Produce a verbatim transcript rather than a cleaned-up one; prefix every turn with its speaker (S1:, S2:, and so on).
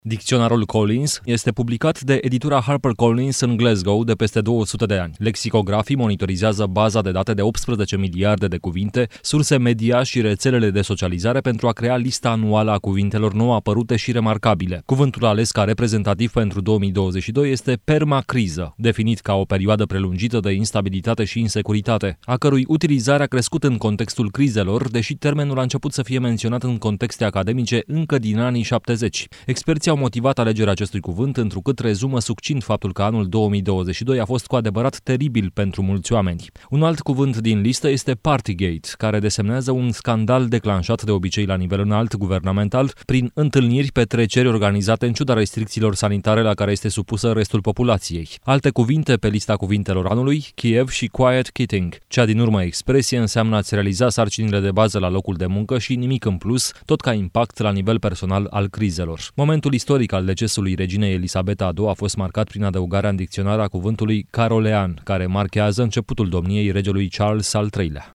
S1: Dicționarul Collins este publicat de editura HarperCollins în Glasgow de peste două sute de ani. Lexicografii monitorizează baza de date de optsprezece miliarde de cuvinte, surse media și rețelele de socializare pentru a crea lista anuală a cuvintelor nou apărute și remarcabile. Cuvântul ales ca reprezentativ pentru două mii douăzeci și doi este permacriză, definit ca o perioadă prelungită de instabilitate și insecuritate, a cărui utilizare a crescut în contextul crizelor, deși termenul a început să fie menționat în contexte academice încă din anii șaptezeci. Experții au motivat alegerea acestui cuvânt, întrucât rezumă succint faptul că anul două mii douăzeci și doi a fost cu adevărat teribil pentru mulți oameni. Un alt cuvânt din listă este Partygate, care desemnează un scandal declanșat de obicei la nivel înalt guvernamental prin întâlniri, petreceri organizate în ciuda restricțiilor sanitare la care este supusă restul populației. Alte cuvinte pe lista cuvintelor anului, Kiev și Quiet Quitting. Cea din urmă expresie înseamnă a-ți realiza sarcinile de bază la locul de muncă și nimic în plus, tot ca impact la nivel personal al crizelor. Momentul istoric al decesului reginei Elisabeta a doua a fost marcat prin adăugarea în dicționar a cuvântului carolean, care marchează începutul domniei regelui Charles al treilea.